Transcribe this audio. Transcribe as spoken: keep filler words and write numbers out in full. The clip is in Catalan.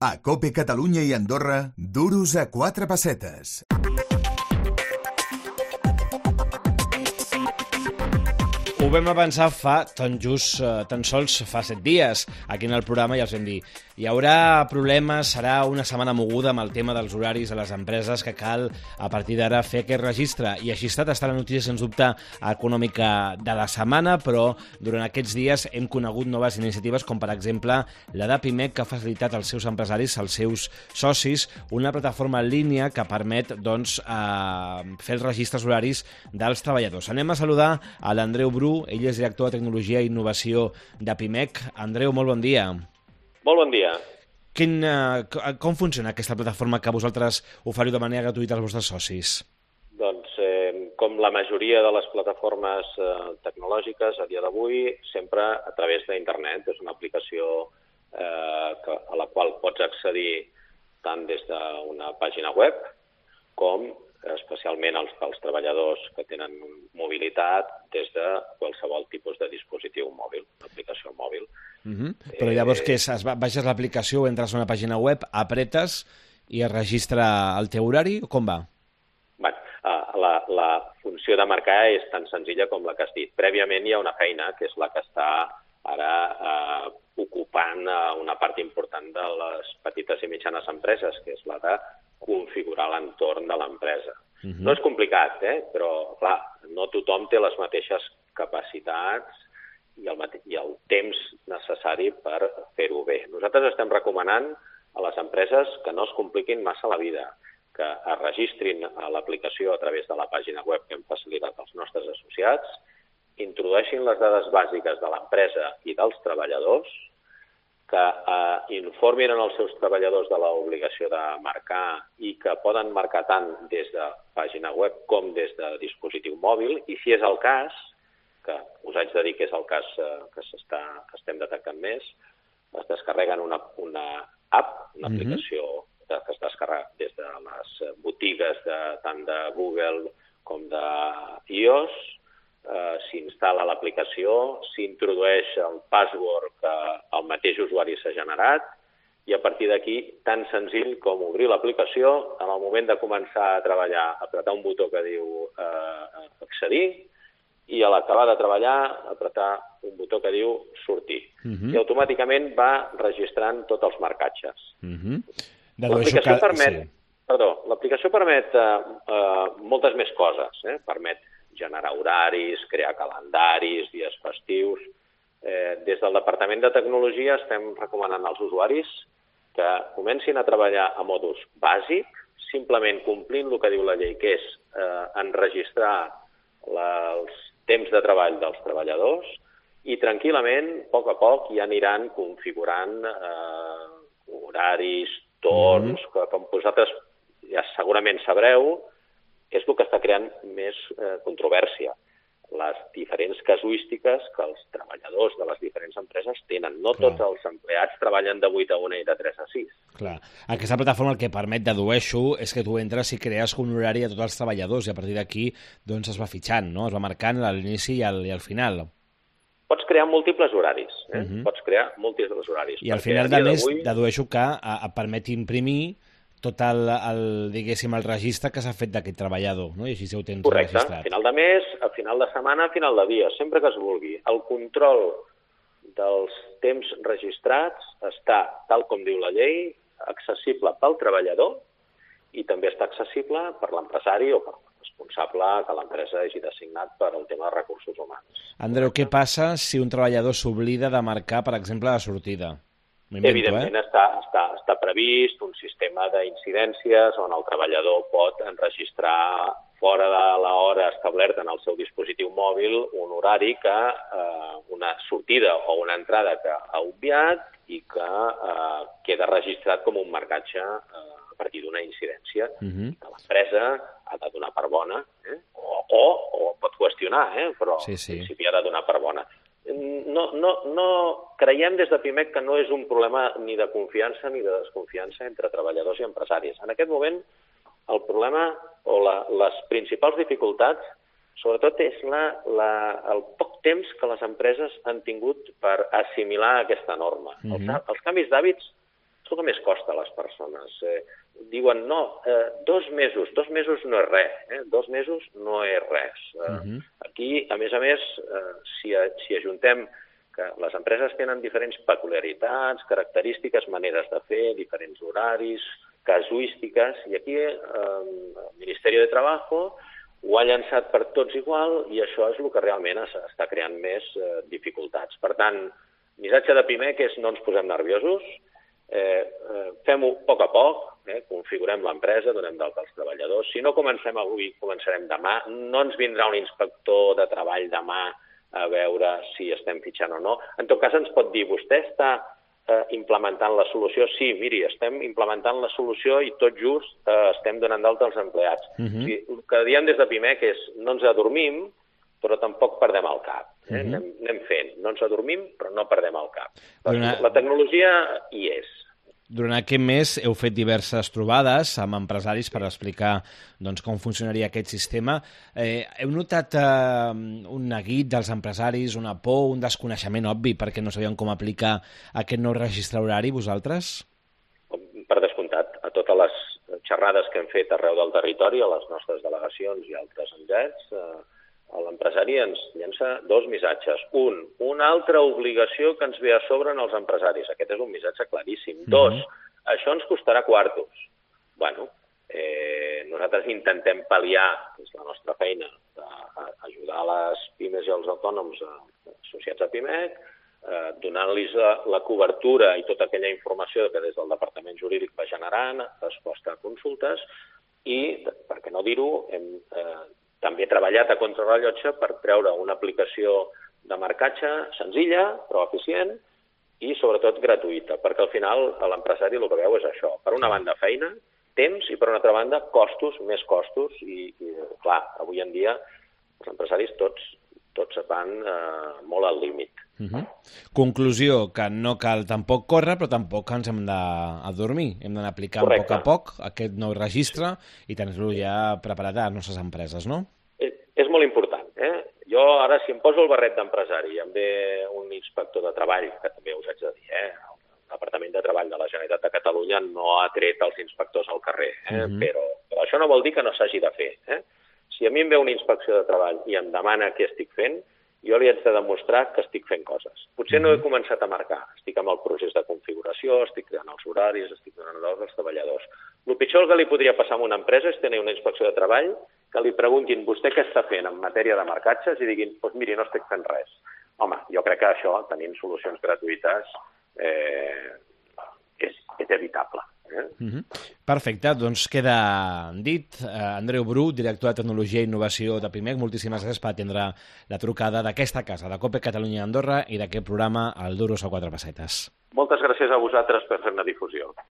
A COPE Catalunya i Andorra, duros a quatre pessetes. Ho vam avançar fa tan just, eh, tan sols fa set dies. Aquí en el programa ja els vam dir. Hi haurà problemes, serà una setmana moguda amb el tema dels horaris a les empreses que cal a partir d'ara fer aquest registre. I així ha estat, està la notícia sens dubte econòmica de la setmana, però durant aquests dies hem conegut noves iniciatives com per exemple la de Pimec, que ha facilitat als seus empresaris, als seus socis, una plataforma en línia que permet doncs, eh, fer els registres horaris dels treballadors. Anem a saludar a l'Andreu Bru, ell és director de Tecnologia i Innovació de Pimec. Andreu, molt bon dia. Molt bon dia. Quin, uh, com funciona aquesta plataforma que vosaltres oferiu de manera gratuïta als vostres socis? Doncs, eh, com la majoria de les plataformes eh, tecnològiques a dia d'avui, sempre a través d'internet. És una aplicació eh, que, a la qual pots accedir tant des d'una pàgina web com especialment els, els treballadors que tenen mobilitat des de qualsevol tipus de dispositiu mòbil, una aplicació mòbil. Uh-huh. Però llavors què és? Es va, baixes l'aplicació, entres a una pàgina web, apretes i es registra el teu horari o com va? Bé, la, la funció de marcar és tan senzilla com la que has dit. Prèviament hi ha una feina que és la que està ara eh, ocupant una part important de les petites i mitjanes empreses, que és la de configurar l'entorn de l'empresa. Uh-huh. No és complicat, eh? Però clar, no tothom té les mateixes capacitats i el, mate... i el temps necessari per fer-ho bé. Nosaltres estem recomanant a les empreses que no es compliquin massa la vida, que es registrin a l'aplicació a través de la pàgina web que hem facilitat als nostres associats, introdueixin les dades bàsiques de l'empresa i dels treballadors, que eh, informin els seus treballadors de l'obligació de marcar i que poden marcar tant des de pàgina web com des de dispositiu mòbil, i si és el cas, que us haig de dir que és el cas eh, que, s'està, que estem detectant més, es descarreguen una, una app, una aplicació que es descarrega des de les botigues de, tant de Google com d'iOS, eh, s'instal·la l'aplicació, s'introdueix el password que el mateix usuari s'ha generat i a partir d'aquí, tan senzill com obrir l'aplicació, en el moment de començar a treballar, apretar un botó que diu eh, accedir, i a l'acabar de treballar, apretar un botó que diu sortir. Uh-huh. I automàticament va registrant tots els marcatges. Uh-huh. L'aplicació que... permet, sí. perdó, l'aplicació permet eh, eh, moltes més coses. Eh? Permet generar horaris, crear calendaris, dies festius. Eh, des del Departament de Tecnologia estem recomanant als usuaris que comencin a treballar a modus bàsic, simplement complint el que diu la llei, que és eh, enregistrar la, els temps de treball dels treballadors i tranquil·lament, a poc a poc, ja aniran configurant eh, horaris, torns, mm-hmm. que com vosaltres ja segurament sabreu, és el que està creant més eh, controvèrsia. Les diferents casuístiques que els treballadors de les diferents empreses tenen. No Clar. Tots els empleats treballen de vuit a una i de tres a sis. Clar. Aquesta plataforma el que permet, dedueixo, és que tu entres i crees un horari a tots els treballadors i a partir d'aquí doncs, es va fitxant, no? Es va marcant a l'inici i al, i al final. Pots crear múltiples horaris. Eh? Uh-huh. Pots crear múltiples horaris. I al final, de més, dedueixo que et permet imprimir tot el, el, diguéssim, el registre que s'ha fet d'aquest treballador, no? I així ho tens Correcte. Registrat. A final de mes, a final de setmana, a final de dia, sempre que es vulgui. El control dels temps registrats està, tal com diu la llei, accessible pel treballador i també està accessible per l'empresari o per el responsable que l'empresa hagi designat per al tema de recursos humans. Andreu, què passa si un treballador s'oblida de marcar, per exemple, la sortida? Evidentment eh? està, està, està previst un sistema d'incidències on el treballador pot enregistrar fora de l'hora establerta en el seu dispositiu mòbil un horari que eh, una sortida o una entrada que ha obviat i que eh, queda registrat com un marcatge eh, a partir d'una incidència uh-huh. que l'empresa ha de donar per bona eh? o, o, o pot qüestionar, eh? però sí, sí. en principi ha de donar per bona. No, no, no creiem des de Pimec que no és un problema ni de confiança ni de desconfiança entre treballadors i empresaris. En aquest moment el problema o la, les principals dificultats sobretot és la, la, el poc temps que les empreses han tingut per assimilar aquesta norma. Mm-hmm. els, els canvis d'hàbits és el que més costa a les persones. Eh, diuen, no, eh, dos mesos, dos mesos no és res, eh? dos mesos no és res. Eh, uh-huh. Aquí, a més a més, eh, si, si ajuntem que les empreses tenen diferents peculiaritats, característiques, maneres de fer, diferents horaris, casuístiques, i aquí eh, el Ministeri de Trabajo ho ha llançat per tots igual i això és el que realment està creant més eh, dificultats. Per tant, missatge de Pimec és no ens posem nerviosos, eh, eh, fem-ho a poc a poc, eh, configurem l'empresa, donem d'alta als treballadors. Si no comencem avui, començarem demà. No ens vindrà un inspector de treball demà a veure si estem fitxant o no. En tot cas, ens pot dir, vostè està eh, implementant la solució? Sí, miri, estem implementant la solució i tot just eh, estem donant d'alta als empleats. Uh-huh. O sigui, el que diem des de Pimec és no ens adormim, però tampoc perdem el cap. Eh? Uh-huh. anem, anem fent. No ens adormim, però no perdem el cap. Una... La tecnologia hi és. Durant aquest mes heu fet diverses trobades amb empresaris per explicar doncs, com funcionaria aquest sistema. Eh, heu notat eh, un neguit dels empresaris, una por, un desconeixement obvi perquè no sabien com aplicar aquest nou registre horari, vosaltres? Per descomptat. A totes les xerrades que hem fet arreu del territori, a les nostres delegacions i altres enllats, eh, l'empresari ens llença dos missatges. Un, una altra obligació que ens ve a sobre en els empresaris. Aquest és un missatge claríssim. Mm-hmm. Dos, això ens costarà quartos. Bueno, eh, nosaltres intentem pal·liar, que és la nostra feina, d'ajudar les pimes i els autònoms associats a Pimec, eh, donant-los la, la cobertura i tota aquella informació que des del Departament Jurídic va generant, resposta a consultes, i, per què no dir-ho, hem eh, també treballat a contrarrellotge per treure una aplicació de marcatge senzilla, però eficient, i sobretot gratuïta, perquè al final l'empresari el que veu és això. Per una banda, feina, temps, i per una altra banda, costos, més costos, i, i clar, avui en dia els empresaris tots, tots van eh, molt al límit. Uh-huh. Conclusió, que no cal tampoc córrer, però tampoc ens hem d'adormir. Hem d'anar aplicant a poc a poc aquest nou registre i tenir-lo ja preparat a les nostres empreses, no? És, és molt important. Eh? Jo ara, si em poso el barret d'empresari i em ve un inspector de treball, que també us haig de dir, eh? el Departament de Treball de la Generalitat de Catalunya no ha tret els inspectors al carrer, eh? uh-huh. però, però això no vol dir que no s'hagi de fer. Eh? Si a mi em ve una inspecció de treball i em demana què estic fent, jo li haig de demostrar que estic fent coses. Potser no he començat a marcar, estic amb el procés de configuració, estic creant els horaris, estic donant l'ordre als treballadors. El pitjor que li podria passar a una empresa és tenir una inspecció de treball que li preguntin vostè què està fent en matèria de marcatges i diguin, doncs miri, no estic fent res. Home, jo crec que això, tenint solucions gratuïtes, eh, és, és evitable. Eh? Uh-huh. Perfecte, doncs queda dit. Uh, Andreu Bru, director de Tecnologia i Innovació de Pimec, moltíssimes gràcies per atendre la trucada d'aquesta casa, de COPE Catalunya Andorra, i d'aquest programa, el Duros a quatre pessetes. Moltes gràcies a vosaltres per fer-ne difusió.